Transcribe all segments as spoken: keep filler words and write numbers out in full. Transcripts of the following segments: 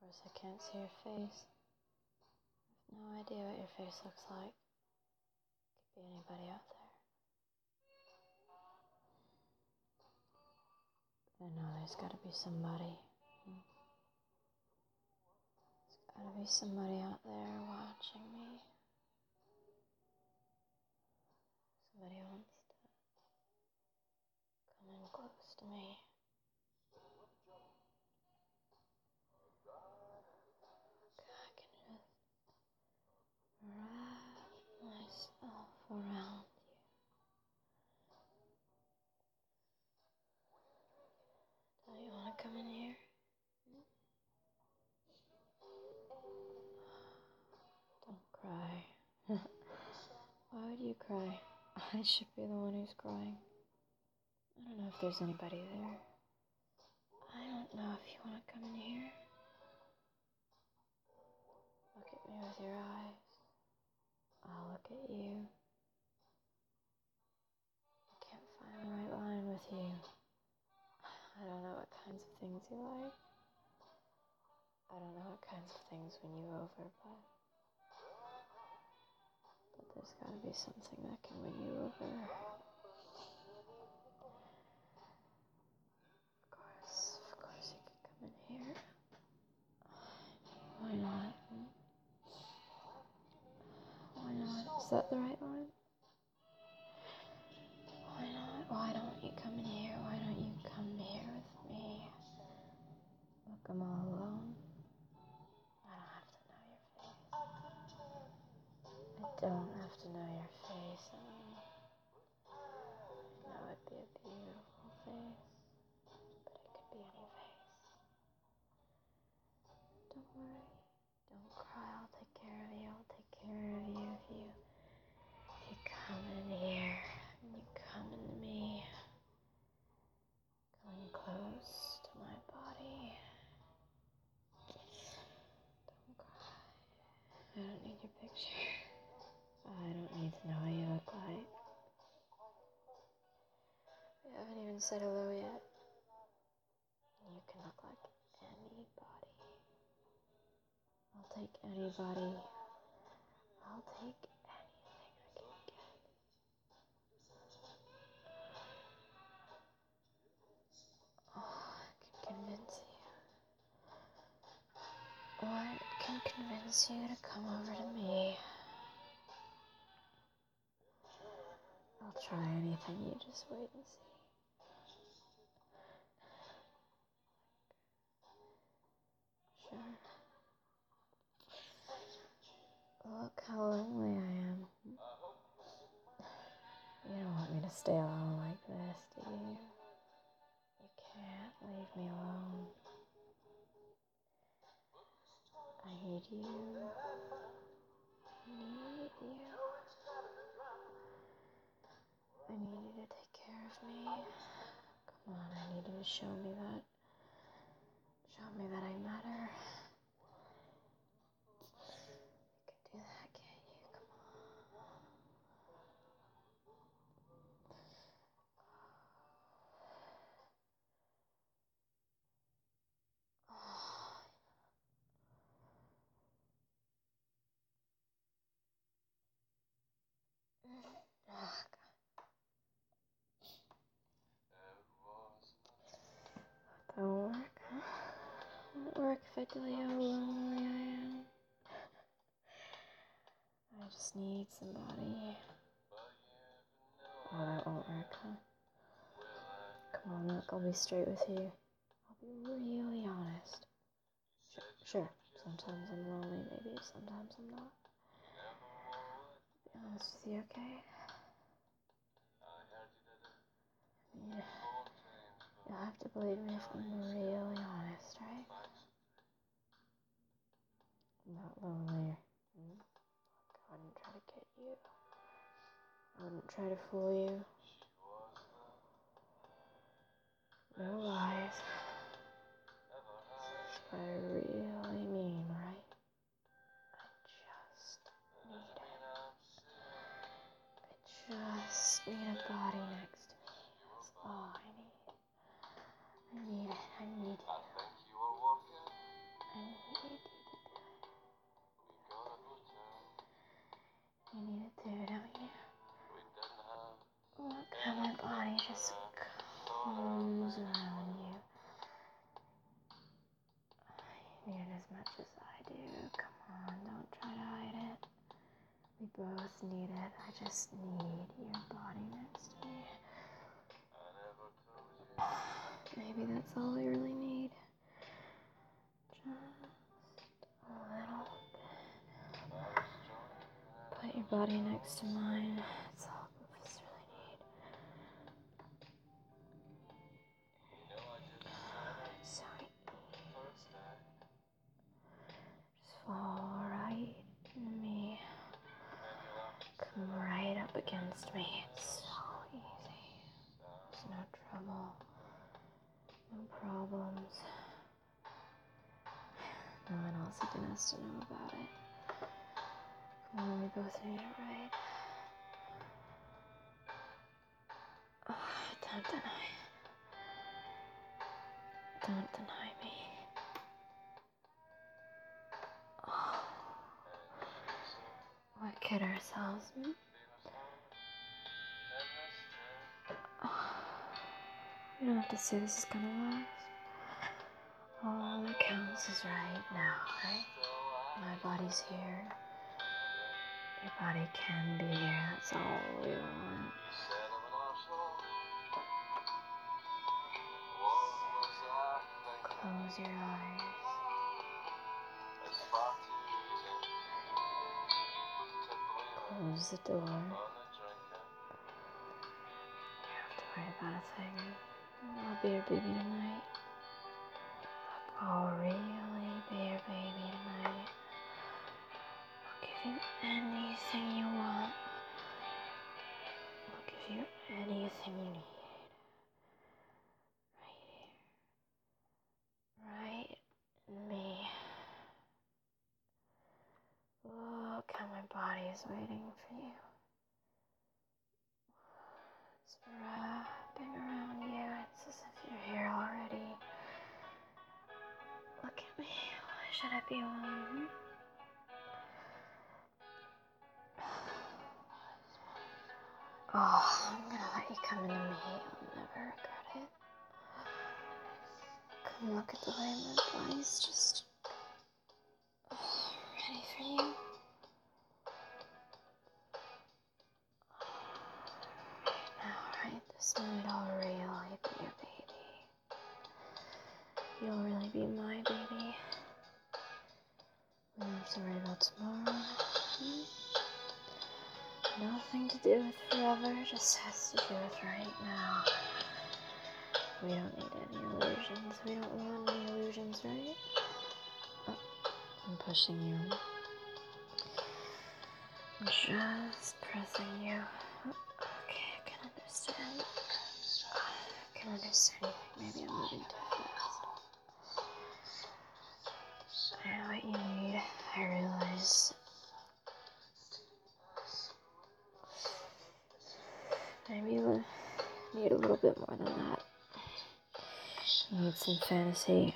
course, I can't see your face. I have no idea what your face looks like. Could be anybody out there. I know there's gotta be somebody. There's gotta be somebody out there watching me. Somebody wants to come in close to me. I can just wrap myself around you. Don't you want to come in here? Don't cry. Why would you cry? I should be the one who's crying. I don't know if there's anybody there. I don't know if you want to come in here. Look at me with your eyes. I'll look at you. I can't find the right line with you. I don't know what kinds of things you like. I don't know what kinds of things win you over, but, but there's gotta be something that can win you over. Of course, of course you could come in here. Why not? Why not? Is that the right one? Why not? Why don't you come in here? Why don't you come here with me? Look, I'm all alone. I don't have to know your face. I mean, I know it'd be a beautiful face, but it could be any face. Don't worry. Don't cry. I'll take care of you. I'll take care of you if you, if you come in here and you come into me. Come close to my body. Don't cry. I don't need your picture. I don't need to know what you look like. We haven't even said hello yet. You can look like anybody. I'll take anybody. I'll take anything I can get. Oh, I can convince you. What can convince you to come over to me? I'll try anything, you just wait and see. Sure. Look how lonely I am. You don't want me to stay alone like this, do you? You can't leave me alone. I need you. I need you. I need you to take care of me. Come on, I need you to show me that. Show me that I matter. You can do that, can't you? Come on. Oh. Oh, God. That won't work. Won't work if I tell you how lonely I am. I just need somebody. Oh, that won't work, huh? Come on, look, I'll be straight with you. I'll be really honest. Sure, sure. Sometimes I'm lonely, maybe. Sometimes I'm not. I'll be honest with you, okay? Yeah. You'll have to believe me if I'm really honest, right? I'm not lonely. Hmm? I wouldn't try to get you. I wouldn't try to fool you. No lies. That's what I really mean, right? I just need it. I just need a body next to me. That's all I need. I need it. I need you. I need just comes around you. You need it as much as I do. Come on, don't try to hide it. We both need it. I just need your body next to me. Maybe that's all we really need. Just a little bit. Put your body next to mine. That's all both of us really need. So just fall right in me. Come right up against me. It's so easy. There's no trouble. No problems. No one else even has to know about it. Come on, we both need it right. Oh, don't deny. Don't deny me. Oh. We kid ourselves. Hmm? Oh. We don't have to say this is gonna last. All that counts is right now, right? My body's here. Your body can be here. That's all we want. Close your eyes. Close the door. You don't have to worry about a thing. I'll be your baby tonight. I'll really be your baby tonight. I'll give you anything you want. I'll give you anything you need. Right here. Right in me. Look how my body is waiting for you. It's wrapping around you. It's as if you're here already. Look at me. Why should I be alone? Oh, I'm gonna let you come into me. You'll never regret it. Come look at the way my body's just ready for you. Now, right this minute, I'll really be your baby. You'll really be my baby. We don't have to worry about tomorrow. Hmm? Nothing to do with forever, just has to do with right now. We don't need any illusions. We don't want any illusions, right? Oh, I'm pushing you. I'm just pressing you. Okay, I can understand. I can understand. Maybe I'm moving too fast. I know what you need. I realize. Maybe you need a little bit more than that. You need some fantasy.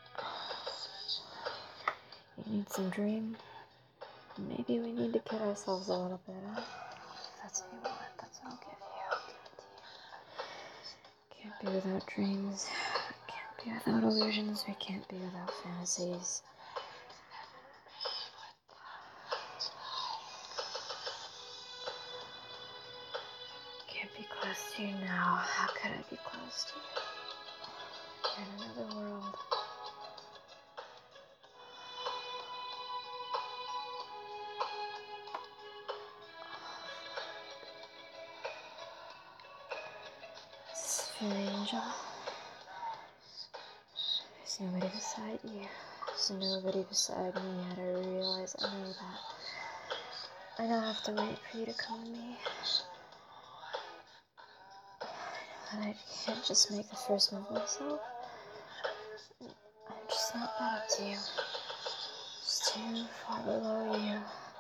You need some dream. Maybe we need to kid ourselves a little bit, huh? If that's what you want, that's what I'll give you. I'll give it to you. Can't be without dreams. Can't be without illusions. We can't be without fantasies. Can't be close to you now. How could I be close to you? You're in another world. Angel. There's nobody beside you. There's nobody beside me yet. I realize I know that. I don't have to wait for you to come to me. I know that I can't just make the first move myself. I'm just not that up to you. It's too far below you.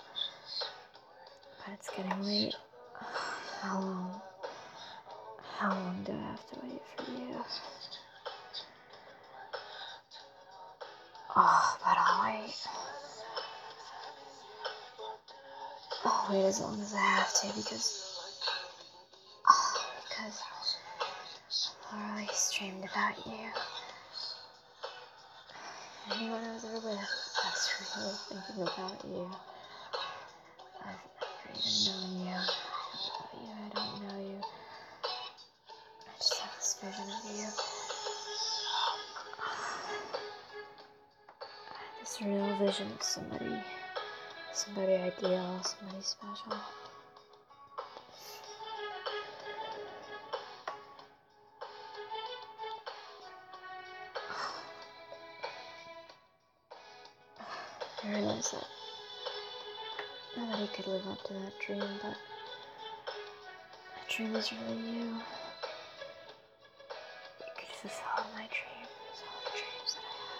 But it's getting late. How long? How long do I have to wait for you? Oh, but I'll wait. I'll wait as long as I have to because, oh, because always dreamed about you. Anyone I was ever with, I was really thinking about you. I've never even known you. I don't know you, I don't know you. I just have this vision of you. This real vision of somebody, somebody ideal, somebody special. I realized that nobody could live up to that dream, but that dream is really you. You could fulfill my dreams, all the dreams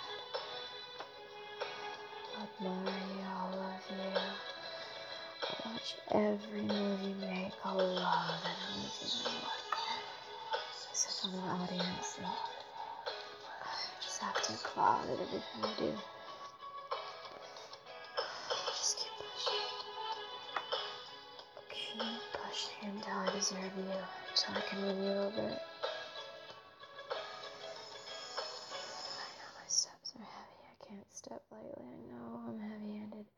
that I had. I'll admire you, I'll love you. I'll watch every move you make, I'll love every move you make. As if I'm an audience and I just have to applaud at everything I do. Just keep pushing. Keep pushing until I deserve you, until I can win you over. I know my steps are heavy, I can't step lightly, I know I'm heavy-handed.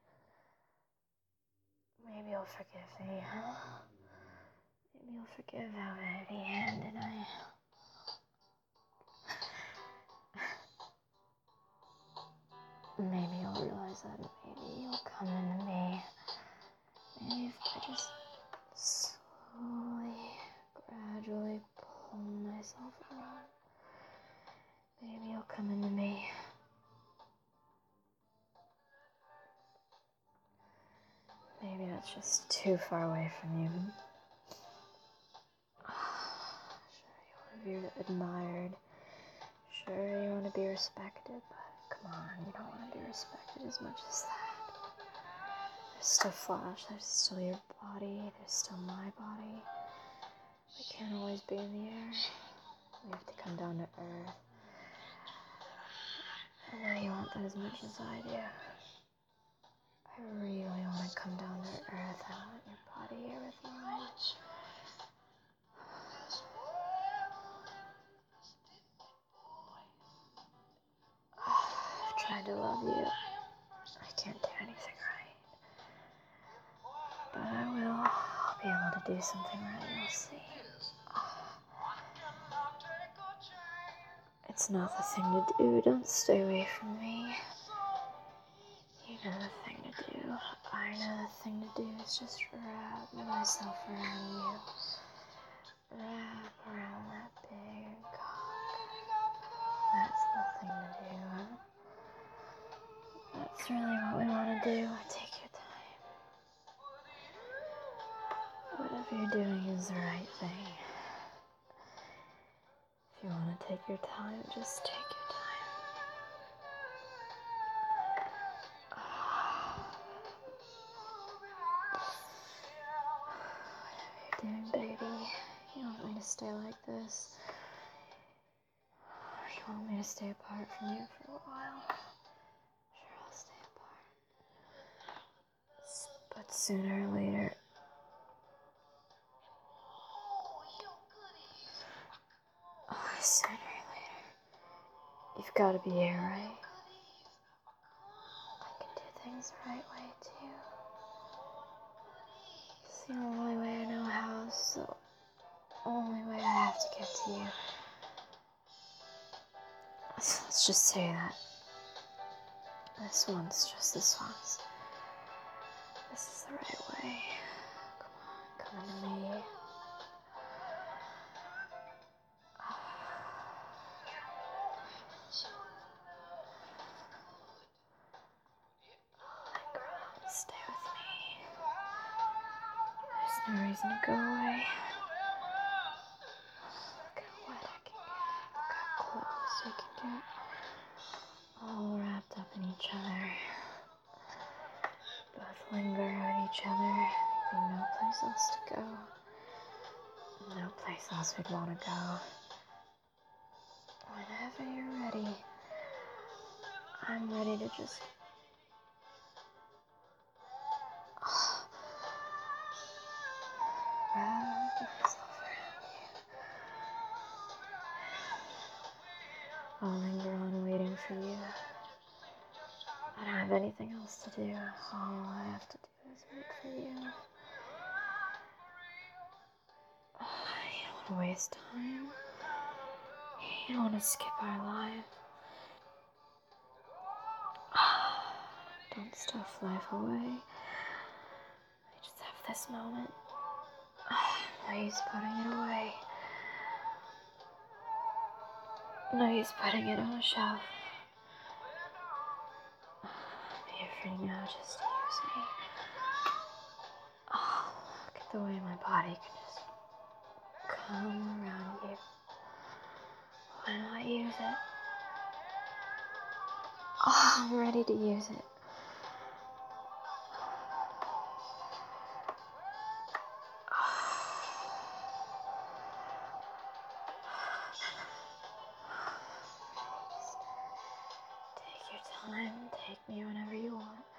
Maybe you'll forgive me, huh? Maybe you'll forgive how heavy-handed I am. Maybe you'll realize that maybe you'll come into me. Maybe if I just slowly, gradually pull myself around, maybe you'll come into me. Maybe that's just too far away from you. Sure, you want to be admired. Sure, you want to be respected, but come on, you don't want to be respected as much as that. There's still Flash, there's still your body, there's still my body. We can't always be in the air. We have to come down to earth. I know you want that as much as I do. I really want to come down to earth. I want your body here with mine. I've tried to love you. I can't do anything right. But I will. I'll be able to do something right. You'll see. It's not the thing to do. Don't stay away from me. You know the thing to do. I know the thing to do is just wrap myself around you. Wrap around that big cock. That's the thing to do, huh? That's really what we want to do. Take your time. Whatever you're doing is the right thing. If you want to take your time, just take your time. Whatever you're doing, baby. You want me to stay like this? Or you want me to stay apart from you for a while? Sure, I'll stay apart. But sooner or later, oh, sooner or later, you've got to be here, right? I can do things the right way, too. It's the only way I know how, it's the only way I have to get to you. So let's just say that. This once, just this once. This is the right way. Come on, come into me. Stay with me. There's no reason to go away. Look how wet I can get. Look how close we can get. All wrapped up in each other. Both linger at each other. There'd be no place else to go. No place else we'd want to go. Whenever you're ready, I'm ready to just wrap myself around you. have anything else to do. All I have to do is wait for you. You don't want to waste time. You don't want to skip our life. Don't stuff life away. We just have this moment. No use putting it away. No use putting it on a shelf. Be free now, just use me. Oh, look at the way my body can just come around you. Why not use it? Oh, I'm ready to use it. Take your time, take me whenever you want.